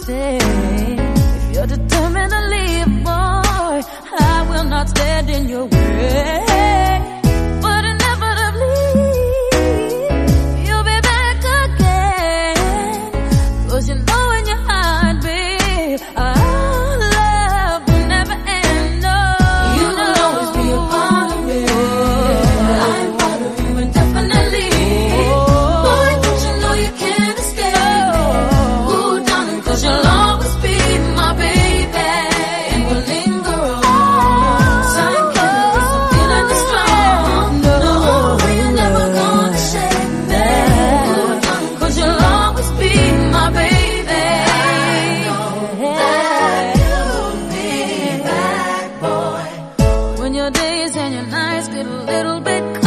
stay. If you're determined to leave, boy, I will not stand in your way. But inevitably, you'll be back again. 'Cause you know in your heart, babe, our love will never end. No, you will always be a part of me. I'm part of you indefinitely. Boy, don't you know you can't escape? Ooh, darling, 'cause you'll always be my baby. And we'll linger on. Time killing, so feeling is strong. No, you're never gonna shake me. Ooh, darling, 'cause you'll always be my baby. You'll be back, boy. when your days and your nights get a little bit